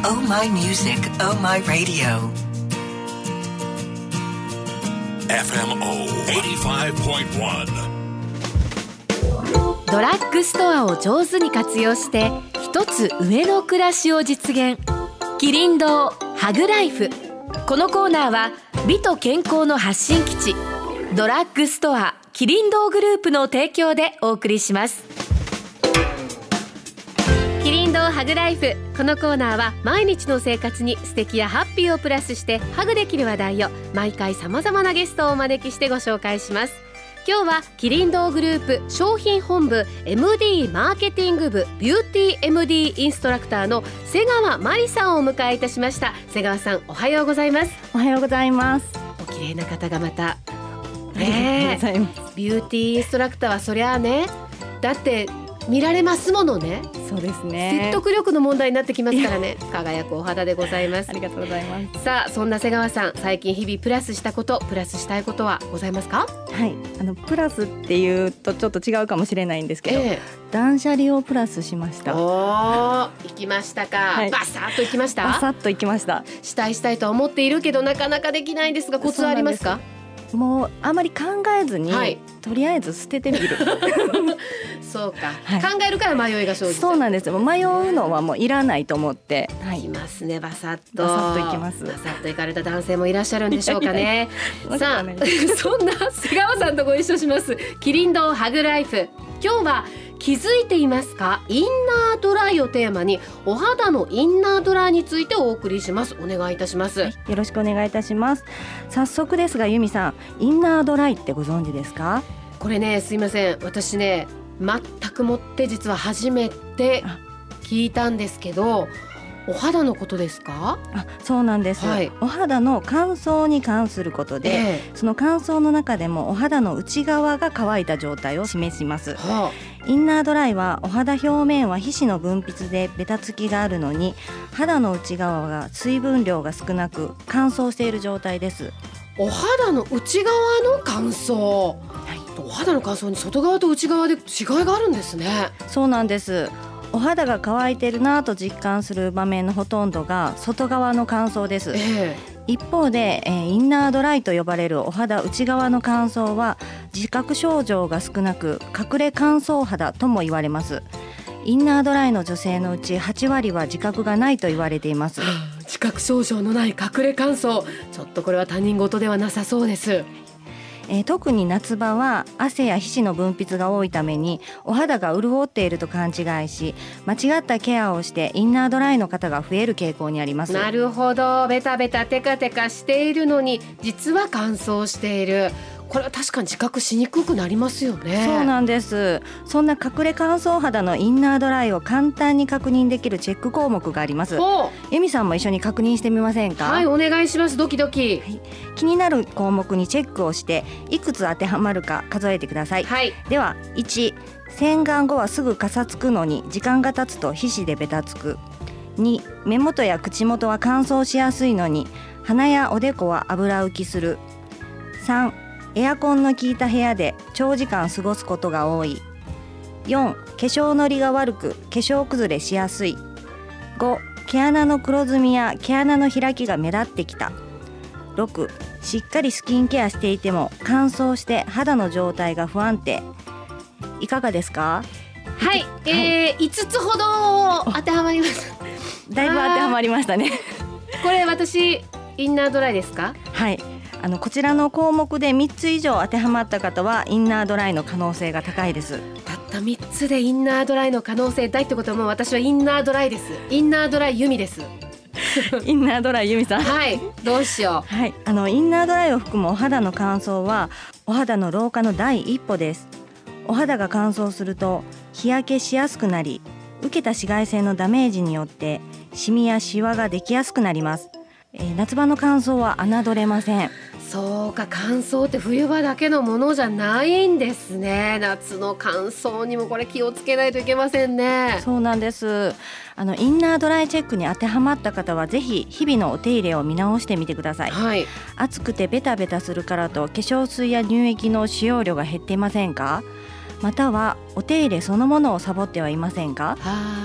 Oh My Music, Oh My Radio FMO 85.1。 ドラッグストアを上手に活用して一つ上の暮らしを実現。キリン堂ハグライフ。このコーナーは美と健康の発信基地ドラッグストアキリン堂グループの提供でお送りします。キリン堂ハグライフ。このコーナーは毎日の生活に素敵やハッピーをプラスしてハグできる話題を毎回さまざまなゲストをお招きしてご紹介します。今日はキリン堂グループ商品本部 MD マーケティング部ビューティー MD インストラクターの瀬川真理さんをお迎えいたしました。瀬川さん、おはようございます。 おはようございます。 お綺麗な方がまた、 ありがとうございます。 ビューティーインストラクターはそりゃあね、だって見られますものね。 そうですね。 説得力の問題になってきますからね。輝くお肌でございます。 ありがとうございます。 さあ、そんな瀬川さん、最近日々プラスしたこと、プラスしたいことはございますか？ はい、プラスっていうとちょっと違うかもしれないんですけど、断捨離をプラスしました。 おー、行きましたか、はい、バサッと行きました。 バサッと行きました。 したいと思っているけどなかなかできないんですが、コツはありますか？ もうあまり考えずに、はい、とりあえず捨ててみるそうか、 はい、 考えるから迷いが生じる。 そうなんです。迷うのはもういらないと思って、 はい、いますね。バサッと行きます。 バサッと行かれた男性もいらっしゃるんでしょうかね。さあそんな瀬川さんとご一緒しますキリン堂ハグライフ。今日は気づいていますか、インナードライをテーマにお肌のインナードライについてお送りします。お願いいたします、はい、 よろしくお願いいたします。早速ですが、由美さん、インナードライってご存知ですか？ これね、すいません、私ね全くもって実は初めて聞いたんですけど、お肌のことですか？ そうなんです、はい、お肌の乾燥に関することで、その乾燥の中でもお肌の内側が乾いた状態を示します、インナードライはお肌表面は皮脂の分泌でベタつきがあるのに、肌の内側が水分量が少なく乾燥している状態です。 お肌の内側の乾燥、お肌の乾燥に外側と内側で違いがあるんですね。 そうなんです。お肌が乾いてるなと実感する場面のほとんどが外側の乾燥です、一方で、インナードライと呼ばれるお肌内側の乾燥は自覚症状が少なく隠れ乾燥肌とも言われます。インナードライの女性のうち8割は自覚がないと言われています。 自覚症状のない隠れ乾燥、ちょっとこれは他人事ではなさそうです。 特に夏場は汗や皮脂の分泌が多いためにお肌が潤っていると勘違いし、間違ったケアをしてインナードライの方が増える傾向にあります。 なるほど、ベタベタテカテカしているのに実は乾燥している。これは確かに自覚しにくくなりますよね。 そうなんです。そんな隠れ乾燥肌のインナードライを簡単に確認できるチェック項目があります。由美さんも一緒に確認してみませんか？ はい、お願いします。ドキドキ、 気になる項目にチェックをしていくつ当てはまるか数えてください、では、1、洗顔後はすぐかさつくのに時間が経つと皮脂でベタつく。2、目元や口元は乾燥しやすいのに鼻やおでこは油浮きする。3、エアコンの効いた部屋で長時間過ごすことが多い。4、化粧のりが悪く化粧崩れしやすい。5、毛穴の黒ずみや毛穴の開きが目立ってきた。6、しっかりスキンケアしていても乾燥して肌の状態が不安定。いかがですか？ はい、5つほど当てはまります。 だいぶ当てはまりましたね。 これ私インナードライですか？ はい、こちらの項目で3つ以上当てはまった方はインナードライの可能性が高いです。 たった3つでインナードライの可能性大ってことは、もう私はインナードライです。インナードライユミです。 インナードライユミさん、 はい、どうしよう。 はい、インナードライを含むお肌の乾燥はお肌の老化の第一歩です。お肌が乾燥すると日焼けしやすくなり、受けた紫外線のダメージによってシミやシワができやすくなります。夏場の乾燥は侮れません。 そうか、乾燥って冬場だけのものじゃないんですね。夏の乾燥にもこれ気をつけないといけませんね。 そうなんです。インナードライチェックに当てはまった方はぜひ日々のお手入れを見直してみてください、はい、暑くてベタベタするからと化粧水や乳液の使用量が減っていませんか？またはお手入れそのものをサボってはいませんか？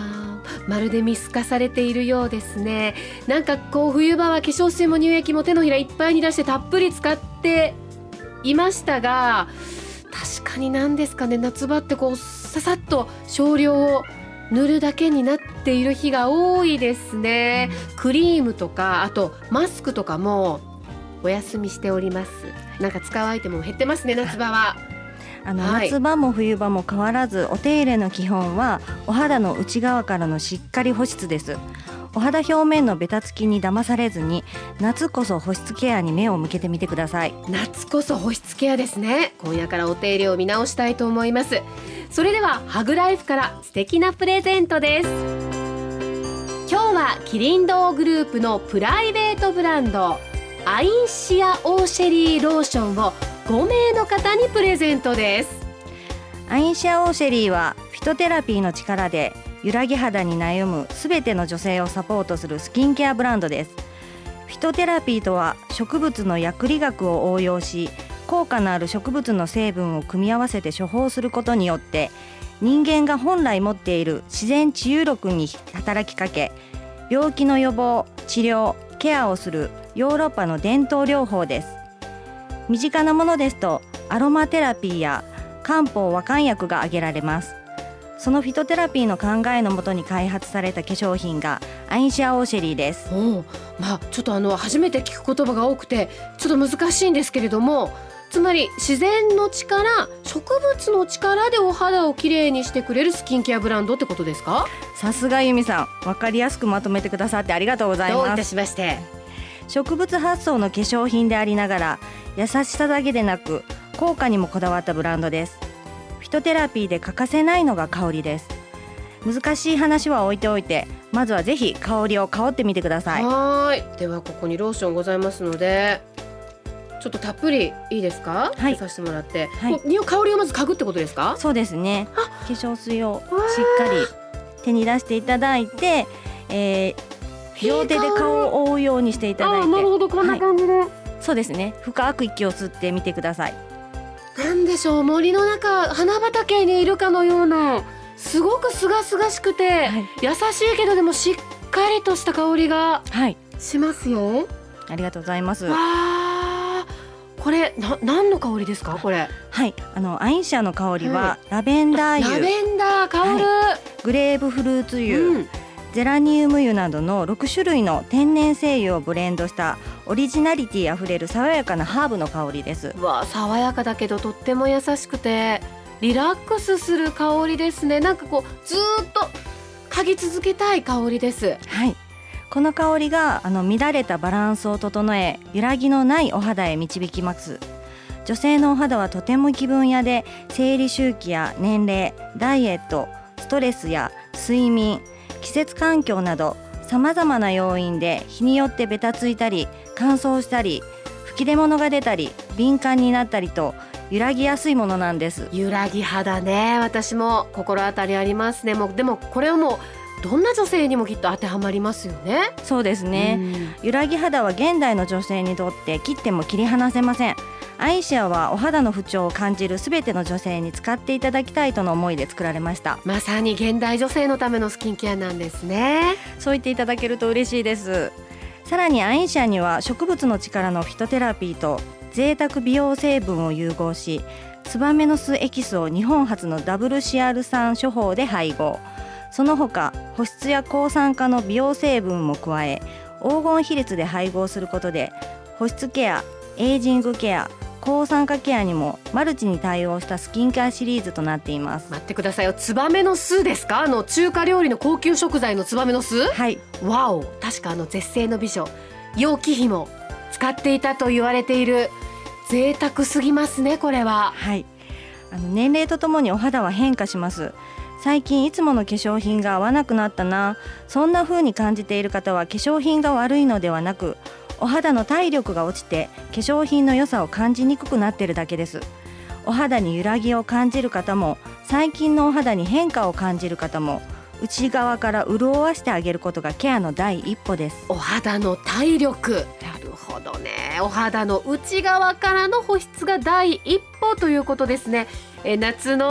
まるで見透かされているようですね。なんかこう冬場は化粧水も乳液も手のひらいっぱいに出してたっぷり使っていましたが、確かに何ですかね、夏場ってこうささっと少量を塗るだけになっている日が多いですね。クリームとかあとマスクとかもお休みしております。なんか使うアイテムも減ってますね、夏場は。 夏場も冬場も変わらずお手入れの基本はお肌の内側からのしっかり保湿です。お肌表面のベタつきに騙されずに、夏こそ保湿ケアに目を向けてみてください。 夏こそ保湿ケアですね。今夜からお手入れを見直したいと思います。それではハグライフから素敵なプレゼントです。今日はキリン堂グループのプライベートブランドアインシアオーシェリーローションを5名の方にプレゼントです。 アインシアオーシェリーはフィトテラピーの力で揺らぎ肌に悩むすべての女性をサポートするスキンケアブランドです。フィトテラピーとは植物の薬理学を応用し、効果のある植物の成分を組み合わせて処方することによって人間が本来持っている自然治癒力に働きかけ、病気の予防、治療、ケアをするヨーロッパの伝統療法です。身近なものですとアロマテラピーや漢方和漢薬が挙げられます。そのフィトテラピーの考えのもとに開発された化粧品がアインシアオーシェリーです。 ちょっと初めて聞く言葉が多くてちょっと難しいんですけれども、つまり自然の力、植物の力でお肌をきれいにしてくれるスキンケアブランドってことですか？ さすが由美さん、分かりやすくまとめてくださってありがとうございます。 どういたしまして。 植物発想の化粧品でありながら優しさだけでなく効果にもこだわったブランドです。フィトテラピーで欠かせないのが香りです。難しい話は置いておいて、まずはぜひ香りを香ってみてください。 はい、ではここにローションございますのでちょっとたっぷりいいですか？ はい、 させてもらって、香りをまず嗅ぐってことですか？ そうですね。化粧水をしっかり手に出していただいて、両手で顔を覆うようにしていただいて、 なるほど、こんな感じで、 そうですね。深く息を吸ってみてください。 なんでしょう、森の中、花畑にいるかのようなすごくすがすがしくて、優しいけどでもしっかりとした香りがしますよ。 ありがとうございます。 これ何の香りですか？これ。 はい、アインシアの香りは、ラベンダー油、 ラベンダー香る、 グレープフルーツ油、ゼラニウム油などの6種類の天然精油をブレンドしたオリジナリティあふれる爽やかなハーブの香りです。 爽やかだけどとっても優しくてリラックスする香りですね。なんかこうずっと嗅ぎ続けたい香りです。 はい、この香りが乱れたバランスを整え、揺らぎのないお肌へ導きます。女性のお肌はとても気分屋で、生理周期や年齢、ダイエット、ストレスや睡眠、季節環境などさまざまな要因で日によってベタついたり乾燥したり吹き出物が出たり敏感になったりと揺らぎやすいものなんです。 揺らぎ肌ね、私も心当たりありますね。でもこれはもうどんな女性にもきっと当てはまりますよね。 そうですね。揺らぎ肌は現代の女性にとって切っても切り離せません。アインシアはお肌の不調を感じるすべての女性に使っていただきたいとの思いで作られました。 まさに現代女性のためのスキンケアなんですね。 そう言っていただけると嬉しいです。さらにアインシアには植物の力のフィトテラピーと贅沢美容成分を融合し、ツバメの巣エキスを日本初のWCR酸処方で配合。その他保湿や抗酸化の美容成分も加え、黄金比率で配合することで保湿ケア、エイジングケア、抗酸化ケアにもマルチに対応したスキンケアシリーズとなっています。 待ってくださいよ、ツバメの巣ですか？中華料理の高級食材のツバメの巣。 はい。 わお、確か絶世の美女楊貴妃も使っていたと言われている。贅沢すぎますね、これは。 はい。年齢とともにお肌は変化します。最近いつもの化粧品が合わなくなったな、そんな風に感じている方は化粧品が悪いのではなく、お肌の体力が落ちて化粧品の良さを感じにくくなっているだけです。お肌に揺らぎを感じる方も、最近のお肌に変化を感じる方も、内側から潤わしてあげることがケアの第一歩です。 お肌の体力、なるほどね。お肌の内側からの保湿が第一歩ということですね。夏の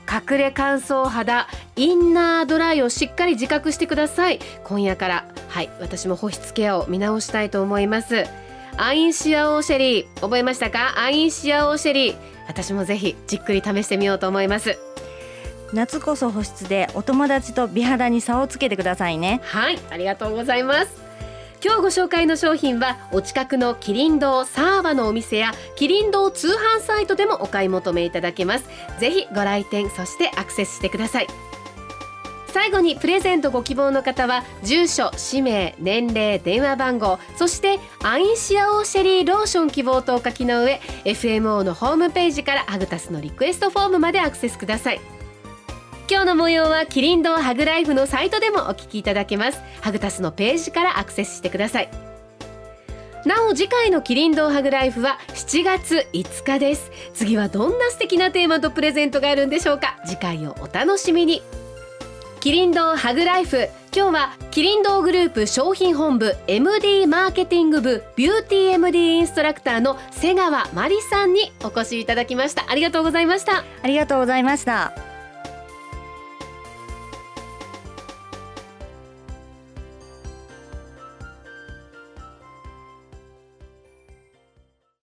隠れ乾燥肌インナードライをしっかり自覚してください。今夜から私も保湿ケアを見直したいと思います。アインシアオーシェリー覚えましたか？アインシアオーシェリー、私もぜひじっくり試してみようと思います。 夏こそ保湿でお友達と美肌に差をつけてくださいね。 はい、ありがとうございます。今日ご紹介の商品はお近くのキリン堂サーバのお店やキリン堂通販サイトでもお買い求めいただけます。ぜひご来店、そしてアクセスしてください。最後にプレゼントご希望の方は住所、氏名、年齢、電話番号、そしてアインシアオーシェリーローション希望とお書きの上 FMO のホームページからハグタスのリクエストフォームまでアクセスください。今日の模様はキリン堂ハグライフのサイトでもお聞きいただけます。ハグタスのページからアクセスしてください。なお次回のキリン堂ハグライフは7月5日です。次はどんな素敵なテーマとプレゼントがあるんでしょうか。次回をお楽しみに。キリン堂ハグライフ、今日はキリン堂グループ商品本部 MD マーケティング部ビューティー MD インストラクターの瀬川真理さんにお越しいただきました。ありがとうございました。 ありがとうございました。